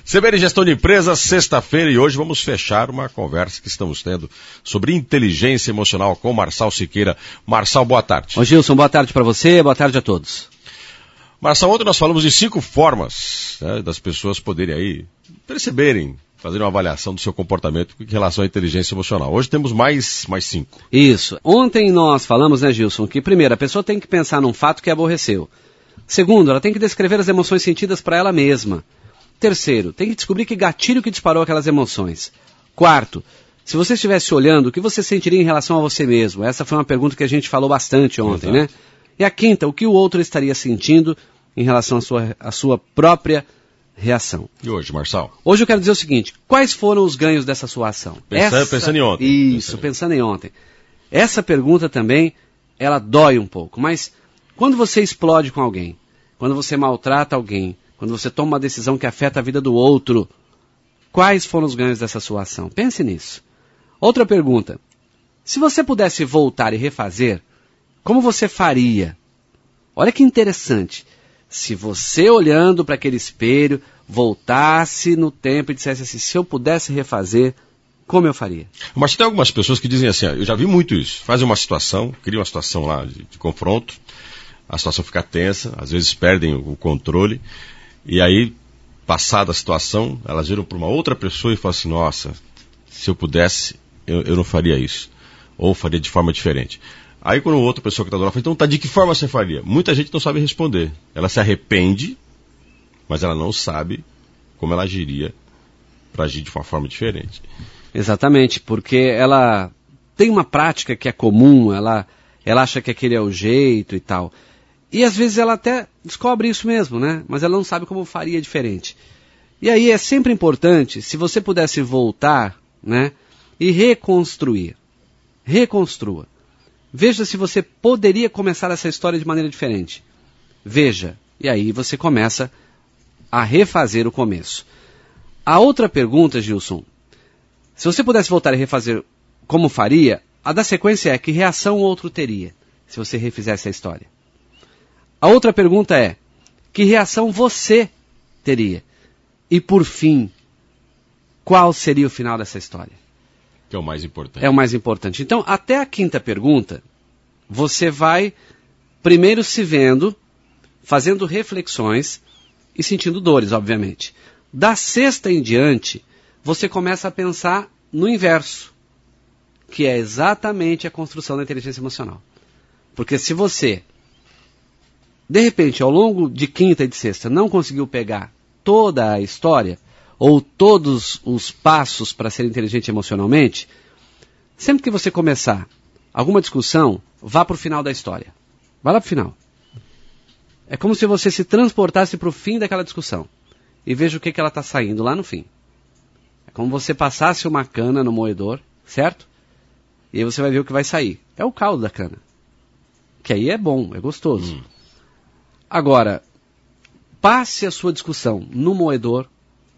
CBN Gestão de Empresas, sexta-feira, e hoje vamos fechar uma conversa que estamos tendo sobre inteligência emocional com Marçal Siqueira. Marçal, boa tarde. Ô Gilson, boa tarde para você, boa tarde a todos. Marçal, ontem nós falamos de 5 formas, né, das pessoas poderem aí perceberem, fazer uma avaliação do seu comportamento em relação à inteligência emocional. Hoje temos mais 5. Isso. Ontem nós falamos, né, Gilson, que primeiro, a pessoa tem que pensar num fato que aborreceu. Segundo, ela tem que descrever as emoções sentidas para ela mesma. Terceiro, tem que descobrir que gatilho que disparou aquelas emoções. Quarto, se você estivesse olhando, o que você sentiria em relação a você mesmo? Essa foi uma pergunta que a gente falou bastante ontem, né? E a quinta, o que o outro estaria sentindo em relação à sua própria reação. E hoje, Marçal? Hoje eu quero dizer o seguinte, quais foram os ganhos dessa sua ação? Pensando em ontem. Isso, pensando em ontem. Essa pergunta também, ela dói um pouco, mas quando você explode com alguém, quando você maltrata alguém, quando você toma uma decisão que afeta a vida do outro, quais foram os ganhos dessa sua ação? Pense nisso. Outra pergunta. Se você pudesse voltar e refazer, como você faria? Olha que interessante. Se você, olhando para aquele espelho, voltasse no tempo e dissesse assim, se eu pudesse refazer, como eu faria? Mas tem algumas pessoas que dizem assim, eu já vi muito isso. Fazem uma situação, criam uma situação lá de confronto, a situação fica tensa, às vezes perdem o controle, e aí, passada a situação, elas viram para uma outra pessoa e falam assim, nossa, se eu pudesse, eu não faria isso. Ou faria de forma diferente. Aí quando outra pessoa que está do lado fala, então tá, de que forma você faria? Muita gente não sabe responder. Ela se arrepende, mas ela não sabe como ela agiria para agir de uma forma diferente. Exatamente, porque ela tem uma prática que é comum, ela acha que aquele é o jeito e tal. E às vezes ela até descobre isso mesmo, né? Mas ela não sabe como faria diferente. E aí é sempre importante, se você pudesse voltar, né? E reconstruir. Reconstrua. Veja se você poderia começar essa história de maneira diferente. Veja. E aí você começa a refazer o começo. A outra pergunta, Gilson, se você pudesse voltar e refazer como faria, a da sequência é que reação o outro teria, se você refizesse a história. A outra pergunta é, que reação você teria? E por fim, qual seria o final dessa história? Que é o mais importante. É o mais importante. Então, até a quinta pergunta, você vai primeiro se vendo, fazendo reflexões e sentindo dores, obviamente. Da sexta em diante, você começa a pensar no inverso, que é exatamente a construção da inteligência emocional. Porque se você, de repente, ao longo de quinta e de sexta, não conseguiu pegar toda a história, ou todos os passos para ser inteligente emocionalmente, sempre que você começar alguma discussão, vá para o final da história. Vá lá para o final. É como se você se transportasse para o fim daquela discussão e veja o que ela está saindo lá no fim. É como você passasse uma cana no moedor, certo? E aí você vai ver o que vai sair. É o caldo da cana. Que aí é bom, é gostoso. Agora, passe a sua discussão no moedor,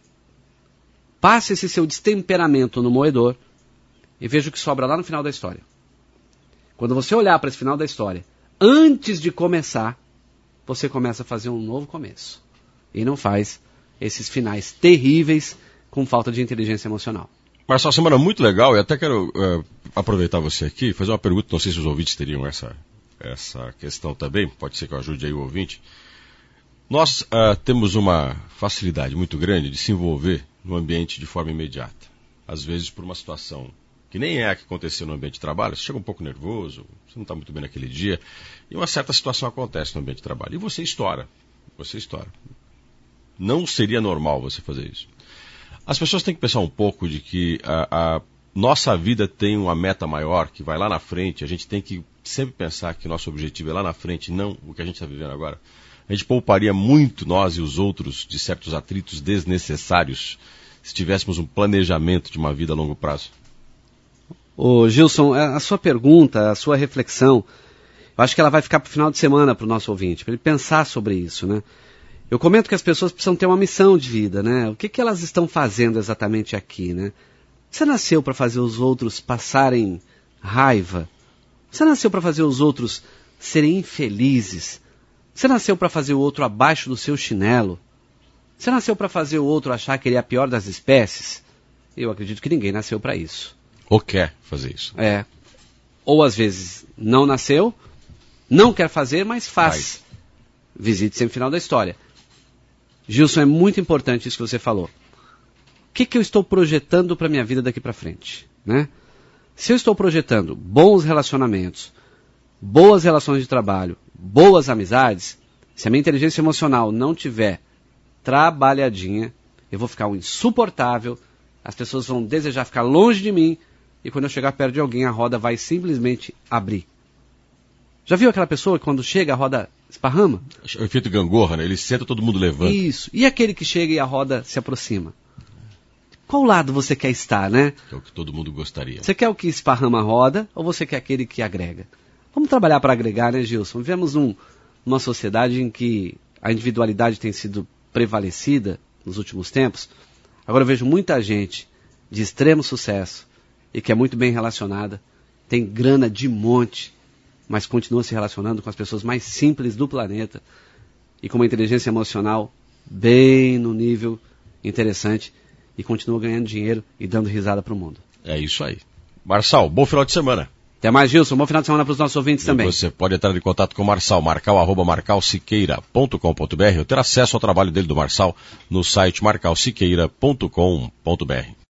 passe esse seu destemperamento no moedor e veja o que sobra lá no final da história. Quando você olhar para esse final da história, antes de começar, você começa a fazer um novo começo. E não faz esses finais terríveis com falta de inteligência emocional. Marçal, semana muito legal, e até quero aproveitar você aqui e fazer uma pergunta, não sei se os ouvintes teriam essa questão também, pode ser que eu ajude aí o ouvinte. Nós temos uma facilidade muito grande de se envolver no ambiente de forma imediata. Às vezes por uma situação que nem é a que aconteceu no ambiente de trabalho, você chega um pouco nervoso, você não está muito bem naquele dia, e uma certa situação acontece no ambiente de trabalho, e você estoura. Não seria normal você fazer isso. As pessoas têm que pensar um pouco de que a nossa vida tem uma meta maior, que vai lá na frente, a gente tem que sempre pensar que nosso objetivo é lá na frente, não o que a gente está vivendo agora. A gente pouparia muito, nós e os outros, de certos atritos desnecessários, se tivéssemos um planejamento de uma vida a longo prazo. Ô Gilson, a sua pergunta, a sua reflexão, eu acho que ela vai ficar para o final de semana para o nosso ouvinte, para ele pensar sobre isso, né? Eu comento que as pessoas precisam ter uma missão de vida, né? O que elas estão fazendo exatamente aqui, né? Você nasceu para fazer os outros passarem raiva? Você nasceu para fazer os outros serem infelizes? Você nasceu para fazer o outro abaixo do seu chinelo? Você nasceu para fazer o outro achar que ele é a pior das espécies? Eu acredito que ninguém nasceu para isso. Ou quer fazer isso. Ou às vezes não nasceu, não quer fazer, mas faz. Visite sempre o final da história. Gilson, é muito importante isso que você falou. O que eu estou projetando para a minha vida daqui para frente? Né? Se eu estou projetando bons relacionamentos, boas relações de trabalho, boas amizades, se a minha inteligência emocional não tiver trabalhadinha, eu vou ficar um insuportável, as pessoas vão desejar ficar longe de mim, e quando eu chegar perto de alguém, a roda vai simplesmente abrir. Já viu aquela pessoa que quando chega a roda esparrama? O efeito gangorra, né? Ele senta, todo mundo levanta. Isso. E aquele que chega e a roda se aproxima? Qual lado você quer estar, né? É o que todo mundo gostaria. Você quer o que esparrama a roda ou você quer aquele que agrega? Vamos trabalhar para agregar, né, Gilson? Vivemos numa sociedade em que a individualidade tem sido prevalecida nos últimos tempos. Agora eu vejo muita gente de extremo sucesso e que é muito bem relacionada, tem grana de monte, mas continua se relacionando com as pessoas mais simples do planeta e com uma inteligência emocional bem no nível interessante e continua ganhando dinheiro e dando risada para o mundo. É isso aí. Marçal, bom final de semana. Até mais, Gilson. Bom final de semana para os nossos ouvintes também. Você pode entrar em contato com o Marçal, marcal@marcalsiqueira.com.br ou ter acesso ao trabalho dele do Marçal no site marcalsiqueira.com.br.